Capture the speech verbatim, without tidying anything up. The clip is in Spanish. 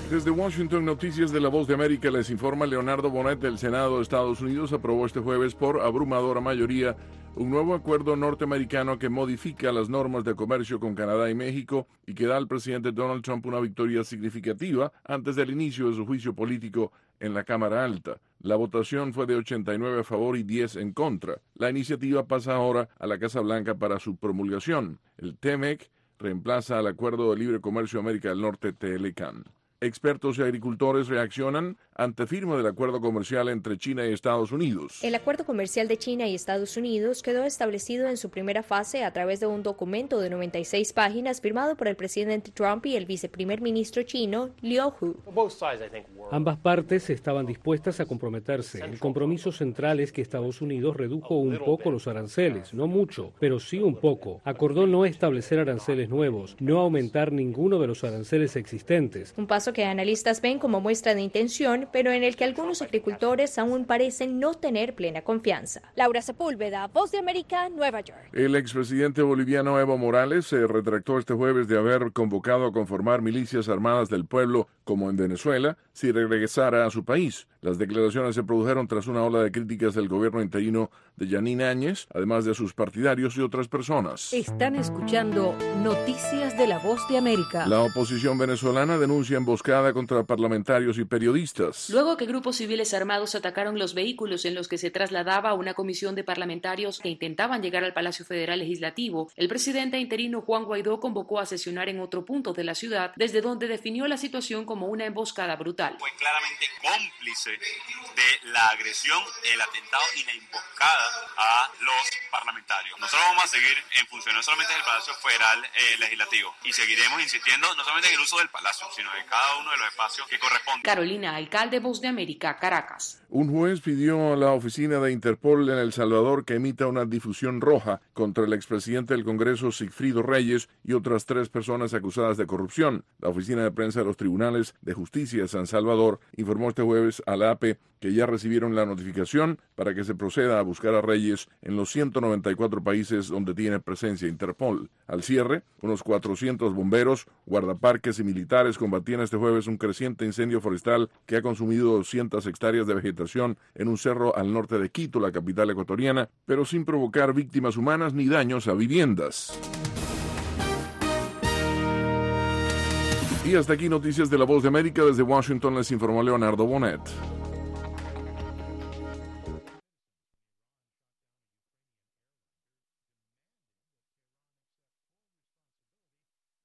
Desde Washington, Noticias de la Voz de América, les informa Leonardo Bonet. El Senado de Estados Unidos aprobó este jueves por abrumadora mayoría un nuevo acuerdo norteamericano que modifica las normas de comercio con Canadá y México y que da al presidente Donald Trump una victoria significativa antes del inicio de su juicio político en la Cámara Alta. La votación fue de ochenta y nueve a favor y diez en contra. La iniciativa pasa ahora a la Casa Blanca para su promulgación. El T M E C reemplaza al Acuerdo de Libre Comercio América del Norte, T L C A N. Expertos y agricultores reaccionan ante firma del acuerdo comercial entre China y Estados Unidos. El acuerdo comercial de China y Estados Unidos quedó establecido en su primera fase a través de un documento de noventa y seis páginas firmado por el presidente Trump y el viceprimer ministro chino Liu He. Ambas partes estaban dispuestas a comprometerse. El compromiso central es que Estados Unidos redujo un poco los aranceles, no mucho, pero sí un poco. Acordó no establecer aranceles nuevos, no aumentar ninguno de los aranceles existentes. Un paso que analistas ven como muestra de intención, pero en el que algunos agricultores aún parecen no tener plena confianza. Laura Sepúlveda, Voz de América, Nueva York. El expresidente boliviano Evo Morales se retractó este jueves de haber convocado a conformar milicias armadas del pueblo, como en Venezuela, si regresara a su país. Las declaraciones se produjeron tras una ola de críticas del gobierno interino de Yanine Áñez, además de sus partidarios y otras personas. Están escuchando Noticias de la Voz de América. La oposición venezolana denuncia emboscada contra parlamentarios y periodistas. Luego que grupos civiles armados atacaron los vehículos en los que se trasladaba una comisión de parlamentarios que intentaban llegar al Palacio Federal Legislativo, el presidente interino Juan Guaidó convocó a sesionar en otro punto de la ciudad, desde donde definió la situación como una emboscada brutal. Fue claramente cómplice de la agresión, el atentado y la emboscada a los parlamentarios. Nosotros vamos a seguir en función no solamente del Palacio Federal eh, Legislativo, y seguiremos insistiendo no solamente en el uso del Palacio, sino de cada uno de los espacios que corresponden. Carolina Alcalde, Voz de América, Caracas. Un juez pidió a la oficina de Interpol en El Salvador que emita una difusión roja contra el expresidente del Congreso, Sigfrido Reyes, y otras tres personas acusadas de corrupción. La oficina de prensa de los Tribunales de Justicia de San Salvador informó este jueves a la A P que ya recibieron la notificación para que se proceda a buscar a Reyes en los ciento noventa y cuatro países donde tiene presencia Interpol. Al cierre, unos cuatrocientos bomberos, guardaparques y militares combatían este jueves un creciente incendio forestal que ha consumido doscientas hectáreas de vegetación en un cerro al norte de Quito, la capital ecuatoriana, pero sin provocar víctimas humanas ni daños a viviendas. Y hasta aquí Noticias de la Voz de América. Desde Washington les informó Leonardo Bonet.